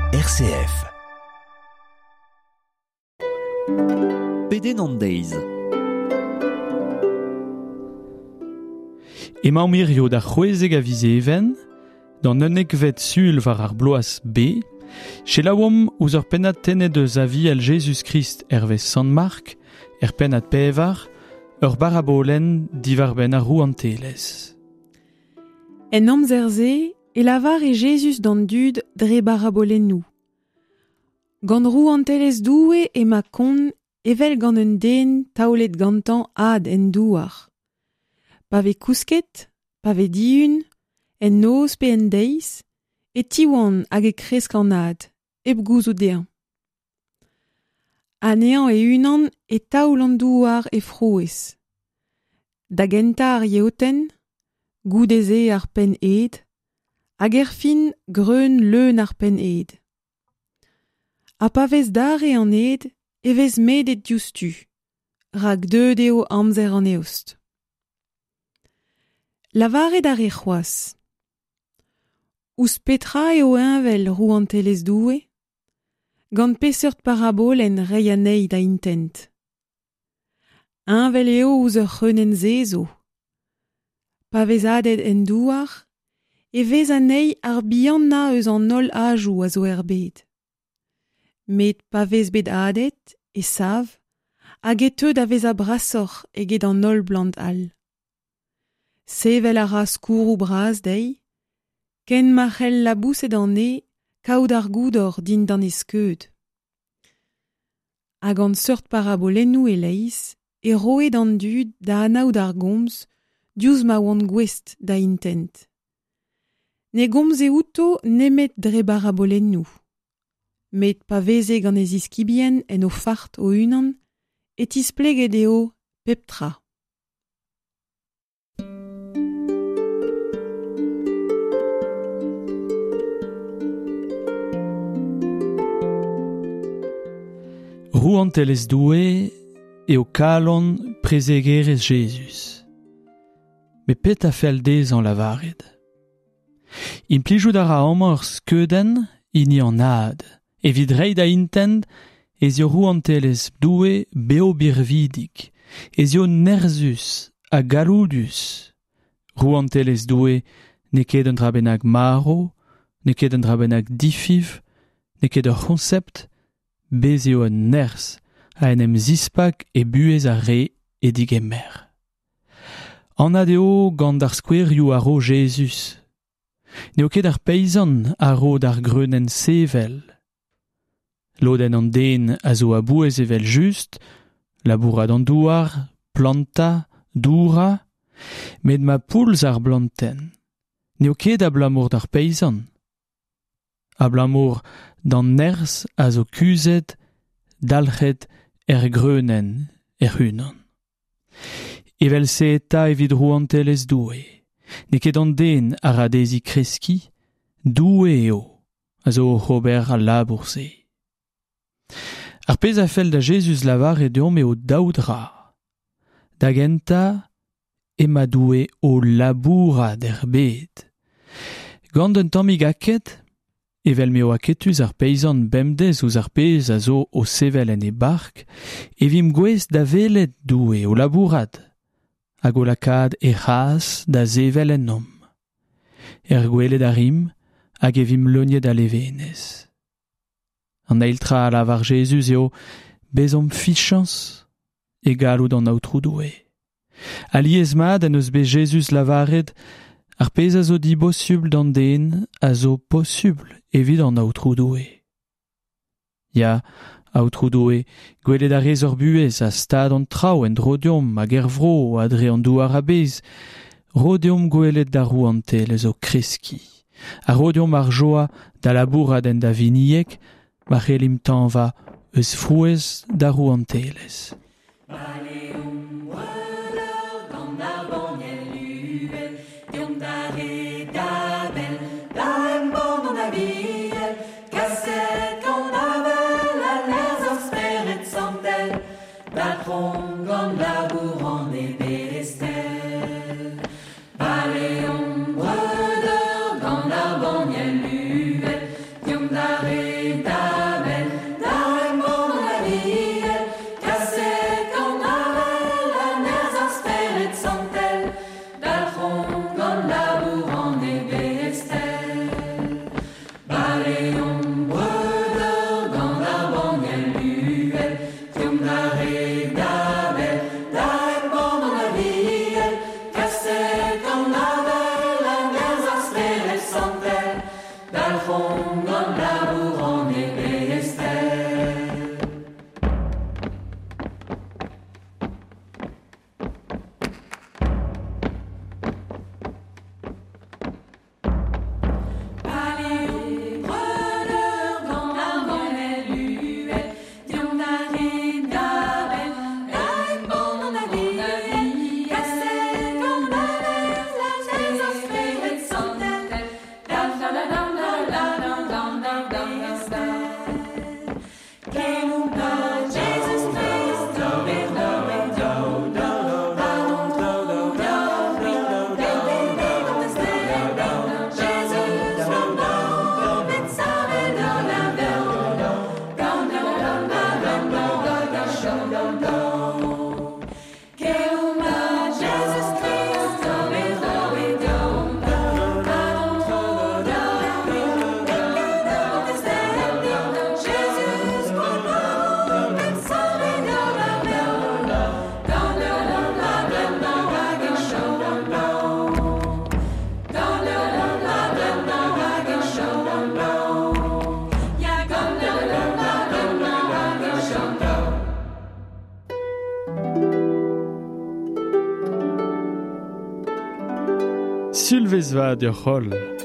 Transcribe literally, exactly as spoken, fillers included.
R C F. Peden an deiz. Emañ mirio da c'hwezeg a vizeven, d'an unekvet sul war ar bloaz B, selaouam ouz ur pennad tennet eus a vi al Jesus Christ hervez Sant Mark, er pennad pevar, ur barabolen divar ben a roue an telez. En amzer-se, e lavar e Jesus d'an dud dre barabolennoù. Gant roue an telez doue e ma kon evel gant un den taolet gantañ ad en douar. Pa ve kousket, pa ve dihun, en noz pe en deiz, e tiwan hag e kresk an ad, eb gouzout dean. Anean e unan e taol an douar e frouez. Da gentar yeoten, goudeze ar pen ed, hag er fin greun leun ar pen ed. A pa vez dare an ed, e vez medet diouztu, rak deud eo amzer an eost. Lavaret ar e c'hoaz. Ouz petra eo envel roue an telez doue, gant peseurt parabolen rei anei da intent. Envel eo ouz ur c'heunen zezo. Pa vez adet en douar, e vez anei ar bihan na eus an ol ajoù a zo er bet. Met pa vez bet adet, e sav, hag e teud a vez a brasoc'h eget an ol blant all. Sevel a ras kourou braz dei, ken ma c'hell labouset an e, kaout ar goudor din d'an eskeud. Hag an seurt parabolennoù e leiz, e roet an dud da anaout ar gomz, diouz ma oan gwest da intent. Ne gomz e outo nemet dre barabolennoù. Met pa veze gant e ziskibien en o fart o unan, et ispleget eo pep tra. Roue an telez doue eo kalon prezegerez Jesus. Me pet a fel dez an lavaret. Implijout a ra amor skeudenn ini an ad, evit rei da intent ez eo roue an telez doue beo birvidik, ez eo nerzus a galoudus. Roue an telez doue ne ket un dra bennak maro, ne ket un dra bennak difiv, ne ket ur concept, bez eo un ners a en em zispak e buez a re e digemer. An adeo gant ar skouerioù a ro Jesus. Neo ket ar peizan a ro d'ar greunen sevel. Loden an den a zo a bouez evel just, labourad an douar, planta, doura, met ma poulz ar blanten. Neo ket a blamour d'ar peizan. A blamour d'an ners a zo kuzet, dalchet er greunen er unan. Evel se eta evit roue an telez doue. Ne ket an den a radezi kreski, doue eo, a zo c'hober a labour se. Ar pez a fel da Jesus lavar e deom eo daoudra. Da genta e ma doue o laboura der bet. Gant un tammig aket, evel meo aketus ar peizan bemdez ouz ar pez a zo o sevel en e bark, evim gwez da velet doue o labourat, hag o lakad e c'has da zevel en nom. Er gwelet a rim, hag evim leuniet a levenez. An eiltra a lavar Jesus eo bezom fichans e galout an aotrou doue. Aliez mad en eus bez Jesus lavaret, ar pez a zo di possible d'an den a zo possible evit an aotrou doue. Ya, aotrou doue, gwelet a rez ur buez a stad an trao en drodiom hag er vro a dre an douar a bez, rodiom gwelet da roue an telez o kreski. A rodiom ar joa da labourad en da viniek, ma c'helim tanva eus frouez da roue an telez. Baleon, bredeur, gant ar banniel luvet, diom da re Sylvesvad ur c'holl.